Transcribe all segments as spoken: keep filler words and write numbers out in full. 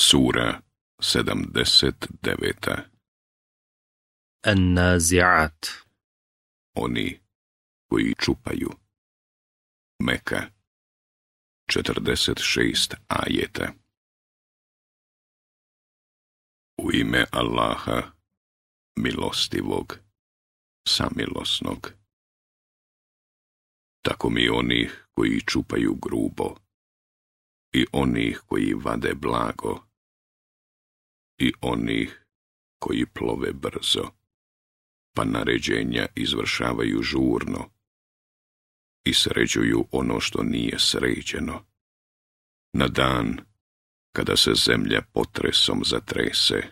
Sura sedamdeset deveta. النازعات. Oni koji čupaju. Meka. četrdeset šest ajeta. U ime Allaha, milostivog, samilosnog. Tako mi onih koji čupaju grubo i onih koji vade blago i onih koji plove brzo, pa naređenja izvršavaju žurno i sređuju ono što nije sređeno. Na dan kada se zemlja potresom zatrese,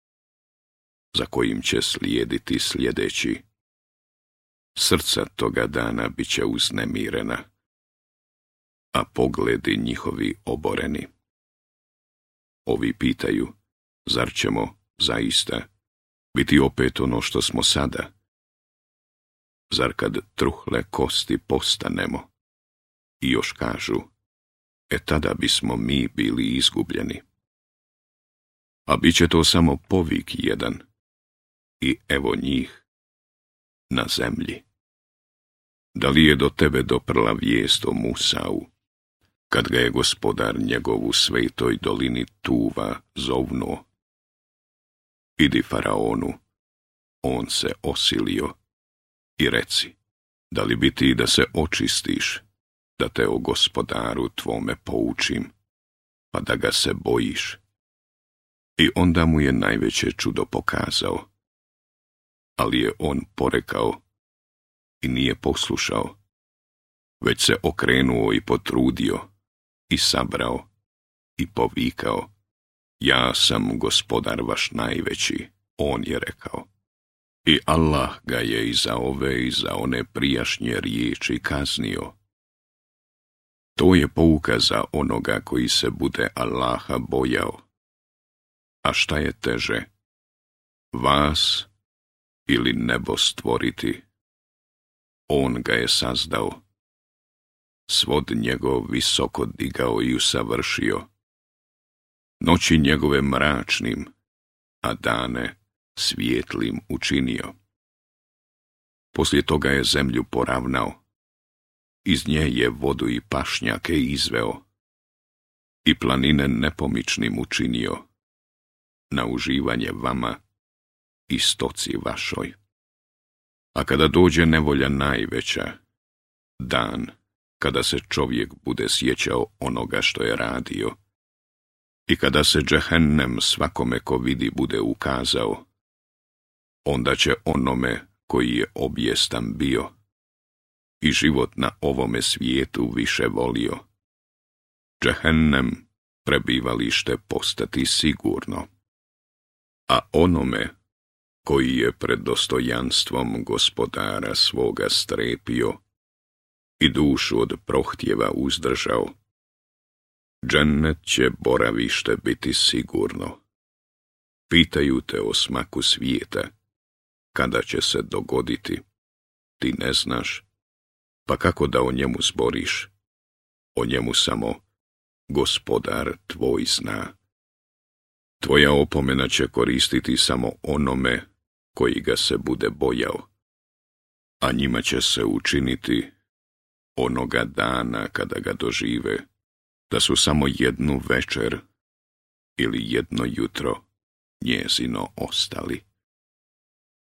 za kojim će slijediti sljedeći, srca toga dana bit će uznemirena, a pogledi njihovi oboreni. Ovi pitaju, zar ćemo zaista biti opet ono što smo sada? Zar kad truhle kosti postanemo? I još kažu, e tada bismo mi bili izgubljeni. A bit će to samo povik jedan, i evo njih na zemlji. Da li je do tebe doprla vijest o Musau, kad ga je gospodar njegov u svetoj dolini Tuva zovnuo? Idi faraonu, on se osilio, i reci, da li bi ti da se očistiš, da te o gospodaru tvome poučim, pa da ga se bojiš? I onda mu je najveće čudo pokazao, ali je on porekao i nije poslušao, već se okrenuo i potrudio i sabrao i povikao, ja sam gospodar vaš najveći, on je rekao. I Allah ga je i za ove i za one prijašnje riječi kaznio. To je pouka za onoga koji se bude Allaha bojao. A šta je teže, vas ili nebo stvoriti? On ga je sazdao, svod njegov visoko digao i usavršio, noći njegove mračnim, a dane svijetlim učinio. Poslije toga je zemlju poravnao, iz nje je vodu i pašnjake izveo, i planine nepomičnim učinio, na uživanje vama i stoci vašoj. A kada dođe nevolja najveća, dan kada se čovjek bude sjećao onoga što je radio, i kada se džehennem svakome ko vidi bude ukazao, onda će onome koji je objestan bio i život na ovome svijetu više volio, džehennem prebivalište postati sigurno. A onome koji je pred dostojanstvom gospodara svoga strepio i dušu od prohtjeva uzdržao, džennet će boravište biti sigurno. Pitaju te o smaku svijeta, kada će se dogoditi, ti ne znaš, pa kako da o njemu zboriš? O njemu samo gospodar tvoj zna. Tvoja opomena će koristiti samo onome koji ga se bude bojao, a njima će se učiniti onoga dana kada ga dožive, da su samo jednu večer ili jedno jutro njezino ostali.